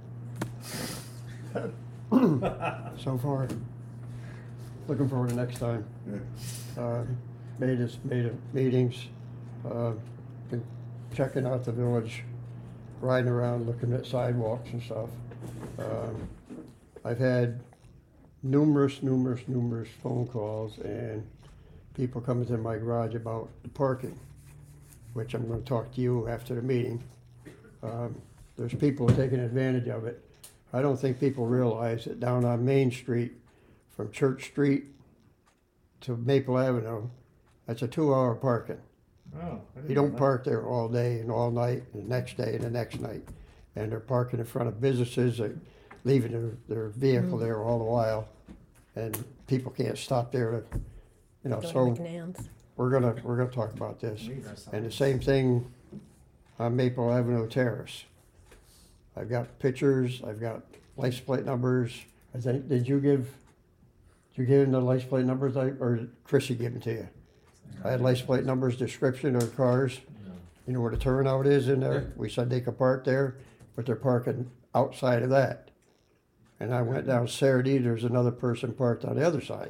Aruba yet? So far, looking forward to next time. Yeah. Made meetings, been checking out the village, riding around, looking at sidewalks and stuff. I've had numerous phone calls and people coming to my garage about the parking, which I'm gonna talk to you after the meeting. There's people taking advantage of it. I don't think people realize that down on Main Street, from Church Street to Maple Avenue, that's a 2-hour parking. Oh, I didn't You know don't that. park there all day and all night, and the next day and the next night. And they're parking in front of businesses, they're leaving their vehicle there all the while. And people can't stop there to, you know, Go to so McNann's. we're gonna talk about this. Maybe there's And the something. same thing on Maple Avenue Terrace. I've got pictures, I've got license plate numbers. I think, did you give him the license plate numbers, or did Chrissy give them to you? I had license plate numbers, description of the cars. You know where the turnout is in there? We said they could park there, but they're parking outside of that. And I went down Saturday, there's another person parked on the other side.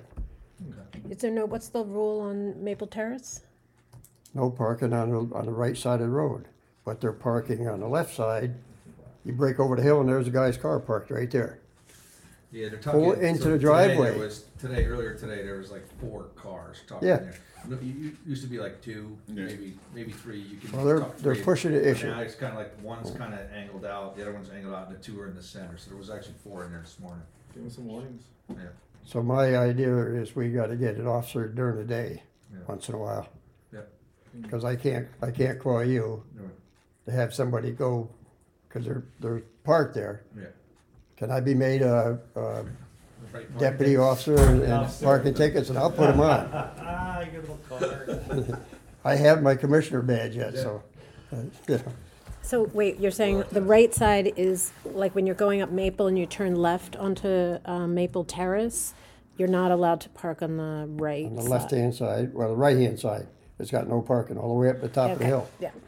Is there no, what's the rule on Maple Terrace? No parking on the right side of the road, but they're parking on the left side. You break over the hill and there's a guy's car parked right there. Yeah, they're Pull tucking. into so the today driveway. Earlier today, there was like 4 cars tucking Yeah. there. No, you used to be like 2, Yeah. maybe 3. You can Well, they're- tuck they're 3, pushing the but issue. Now it's kind of like one's kind of angled out, the other one's angled out, and the 2 are in the center. So there was actually 4 in there this morning. Give him some warnings. Yeah. So my idea is we gotta get an officer during the day, Yeah. once in a while. Yep. Cause I can't call you No, to have somebody go, cause they're parked there. yeah. Can I be made a Right, deputy officer and Officer. parking tickets, and I'll put them on? Ah, you get a little car. I have my commissioner badge yet, so, you know. So wait, you're saying the right side is like when you're going up Maple and you turn left onto Maple Terrace, you're not allowed to park on the right On the side. left-hand side, well, the right-hand side, it's got no parking all the way up the top of the Okay, hill. yeah.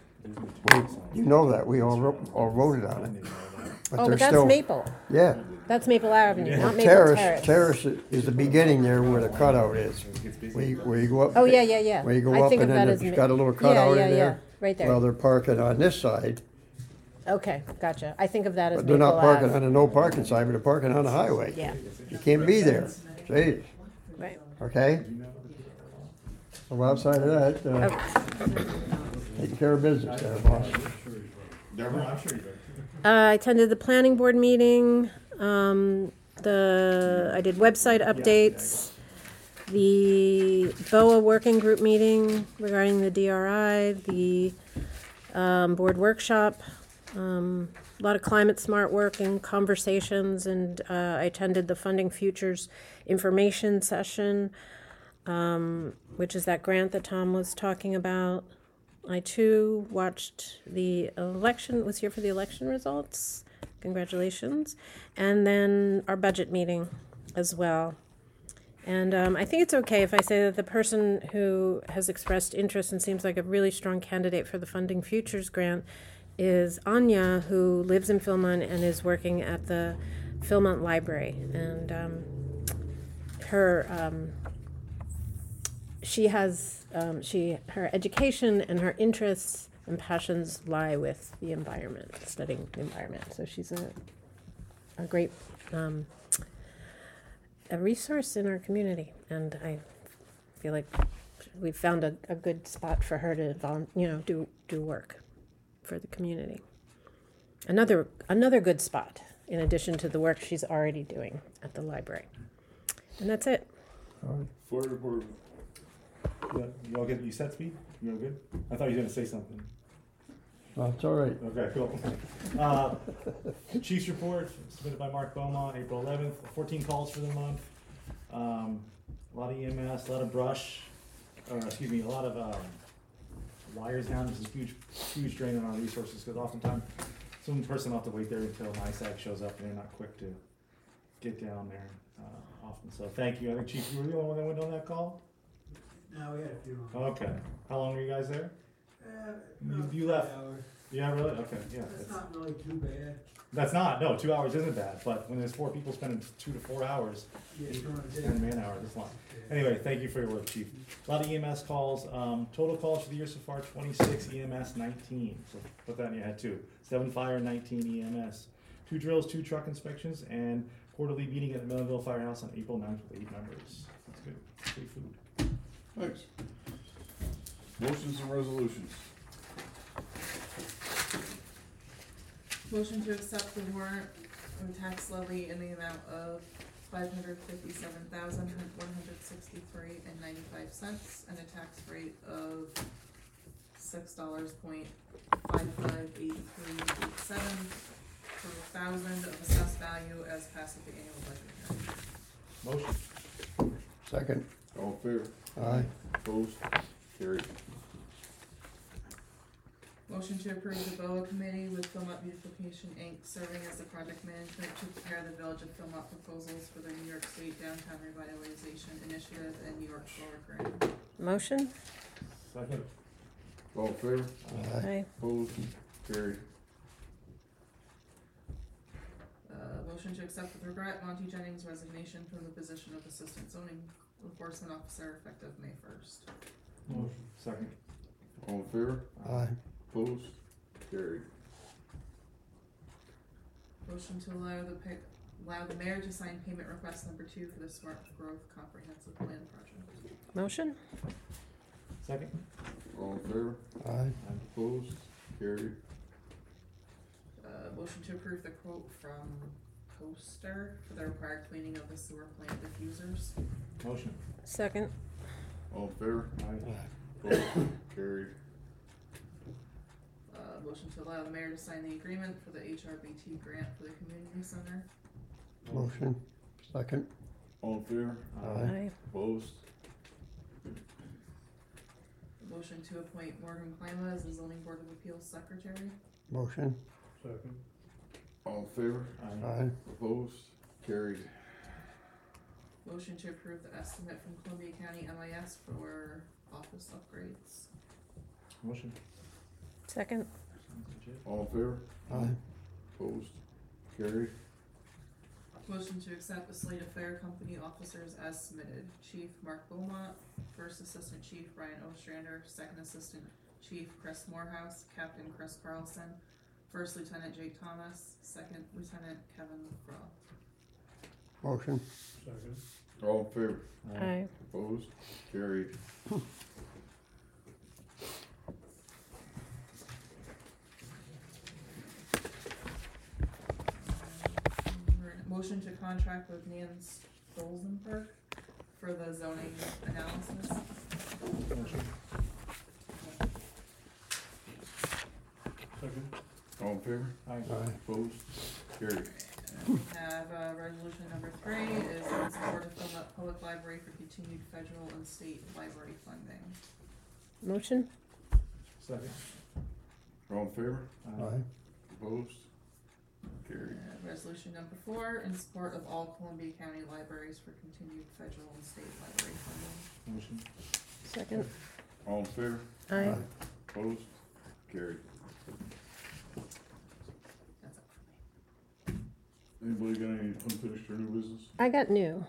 You know that, we all voted on it. Oh, there's but that's still- Maple. Yeah. That's Maple Avenue, not Maple Terrace, Terrace. is the beginning there where the cutout is. Where you go up. Oh, yeah. Where you go I up think and of that then as it's Ma- got a little Yeah, cutout yeah, in yeah, there. right there. Well, they're parking on this side, Okay, gotcha. I think of that as but they're Maple not parking Ave. on the no parking side, but they're parking on the highway. Yeah, You can't be there. Jeez, right. okay? So outside of that, Okay. taking care of business there, boss. Deborah? I'm sure you do. I attended the planning board meeting. I did website updates. The BOA working group meeting regarding the DRI, the board workshop, a lot of climate smart work and conversations, and I attended the Funding Futures information session, which is that grant that Tom was talking about. I too watched the election, was here for the election results. Congratulations. And then our budget meeting as well. And I think it's okay if I say that the person who has expressed interest and seems like a really strong candidate for the Funding Futures grant is Anya, who lives in Philmont and is working at the Philmont Library. And her education and her interests and passions lie with the environment, studying the environment. So she's a great a resource in our community, and I feel like we've found a good spot for her to do work for the community. Another good spot in addition to the work she's already doing at the library. And that's it. For the board. You all good? You set, Speed? You all good? I thought you were gonna say something. Well, it's all right. Okay, cool. Chief's report submitted by Mark Beaumont, April 11th. 14 calls for the month. A lot of EMS, a lot of brush, a lot of wires down. This is a huge drain on our resources because oftentimes some person will have to wait there until NISAC shows up, and they're not quick to get down there often. So thank you. I think Chief, you were the only one that went on that call? No, we had a few. Okay. How long were you guys there? About You 2 left. hours. Yeah, really? Okay, yeah. That's not really too bad. That's not, no, 2 hours isn't bad, but when there's 4 people spending 2 to 4 hours, Yeah, during the day. 10 man hours, it's long. Anyway, thank you for your work, Chief. A lot of EMS calls, total calls for the year so far, 26, EMS 19, so put that in your head too. 7 fire, 19 EMS. 2 drills, 2 truck inspections, and quarterly meeting at the Millville Firehouse on April 9th with 8 members. That's good, free food. Thanks. Motions and resolutions. Motion to accept the warrant and tax levy in the amount of $557,163.95 and a tax rate of $6.558387 per thousand of assessed value as passed at the annual budget hearing. Motion. Second. All in favor? Aye. Opposed? Carried. Motion to approve the BOA committee with Philmont Beautification Inc. serving as the project management to prepare the Village of Philmont proposals for the New York State Downtown Revitalization Initiative and New York Solar Grant. Motion? Second. All in favor? Aye. Opposed? Carried. Motion to accept with regret Monty Jennings' resignation from the position of Assistant Zoning Enforcement Officer effective May 1st. Motion. Second. All in favor? Aye. Opposed? Carried. Motion to allow the mayor to sign payment request number 2 for the Smart Growth Comprehensive Plan project. Motion? Second. All in favor? Aye. Opposed? Carried. Motion to approve the quote from Coaster for the required cleaning of the sewer plant diffusers. Motion. Second? All in favor? Aye. Opposed? Carried. Motion to allow the mayor to sign the agreement for the HRBT grant for the community center. Motion. Second. All in favor? Aye. Opposed? Motion to appoint Morgan Klima as the zoning board of appeals secretary. Motion. Second. All in favor? Aye. Opposed? Carried. Motion to approve the estimate from Columbia County MIS for office upgrades. Motion. Second? All in favor? Aye. Opposed? Carried. Motion to accept the slate of fire company officers as submitted. Chief Mark Beaumont, First Assistant Chief Brian Ostrander, Second Assistant Chief Chris Morehouse, Captain Chris Carlson, First Lieutenant Jake Thomas, Second Lieutenant Kevin Froth. Motion. Second. All in favor? Aye. Opposed? Carried. Motion to contract with Nance Stolzenberg for the zoning analysis. Motion. Second. All in favor? Aye. Aye. Opposed? Carried. And we have, resolution number 3 is in support of Philmont Public Library for continued federal and state library funding. Motion? Second. All in favor? Aye. Opposed? Carried. And resolution number 4 in support of all Columbia County libraries for continued federal and state library funding. Motion. Second? All in favor? Aye. Opposed? Carried. That's it for me. Anybody got any unfinished or new business? I got new.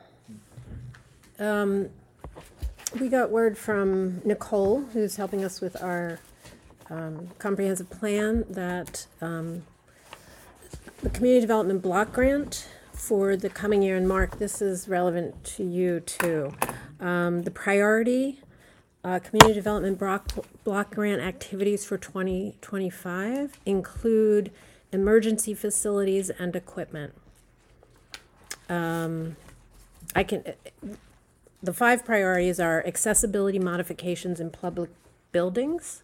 We got word from Nicole, who's helping us with our comprehensive plan, that the community development block grant for the coming year, and Mark, this is relevant to you too. The priority community development block grant activities for 2025 include emergency facilities and equipment. The 5 priorities are accessibility modifications in public buildings.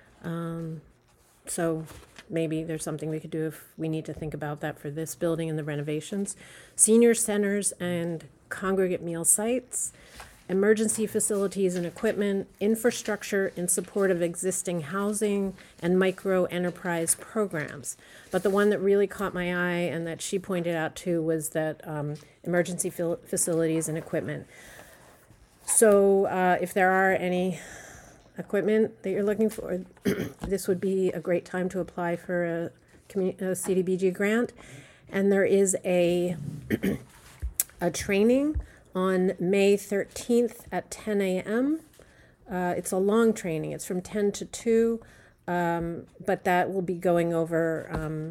So maybe there's something we could do if we need to think about that for this building and the renovations. Senior centers and congregate meal sites, emergency facilities and equipment, infrastructure in support of existing housing, and micro enterprise programs. But the one that really caught my eye and that she pointed out too was that emergency facilities and equipment. So if there are any equipment that you're looking for, this would be a great time to apply for a CDBG grant. And there is a training on May 13th at 10 a.m. It's a long training. It's from 10 to 2, but that will be going over,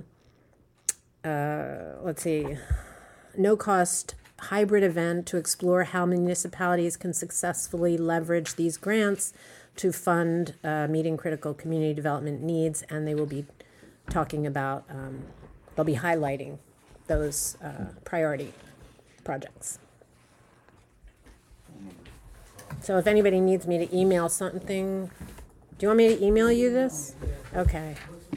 no-cost hybrid event to explore how municipalities can successfully leverage these grants to fund meeting critical community development needs, and they will be talking about, they'll be highlighting those priority projects. So if anybody needs me to email something, do you want me to email you this? Okay.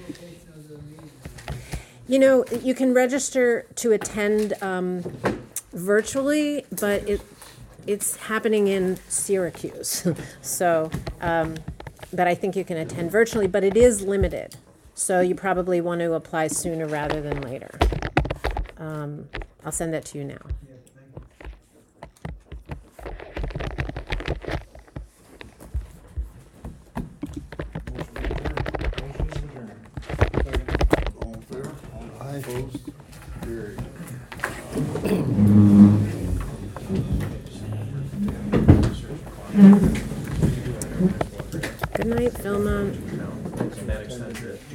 You know, you can register to attend virtually, but it's happening in Syracuse. So, but I think you can attend virtually, but it is limited. So you probably want to apply sooner rather than later. I'll send that to you now. All in favor? Opposed? Carried. Good night, Philmont.